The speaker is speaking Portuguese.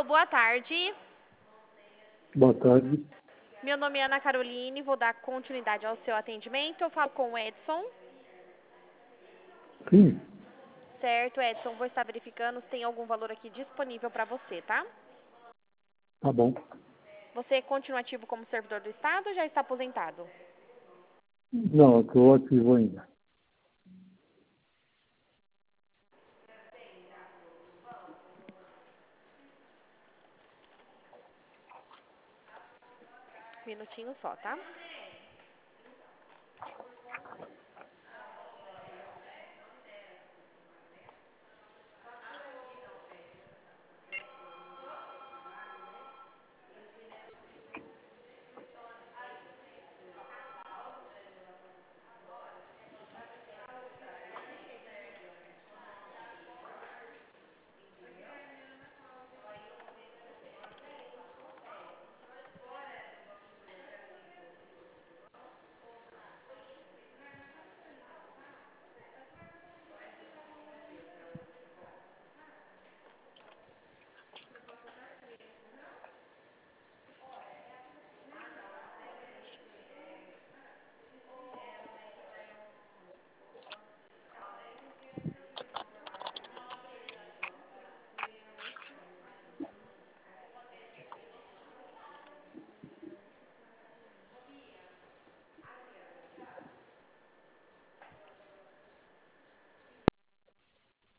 Alô, boa tarde. Boa tarde. Meu nome é Ana Caroline, vou dar continuidade ao seu atendimento. Eu falo com o Edson. Sim, Certo, Edson, vou estar verificando se tem algum valor aqui disponível para você, tá? tá bom. Você continua ativo como servidor do Estado ou já está aposentado? Não, eu estou ativo ainda. Minutinho só, tá?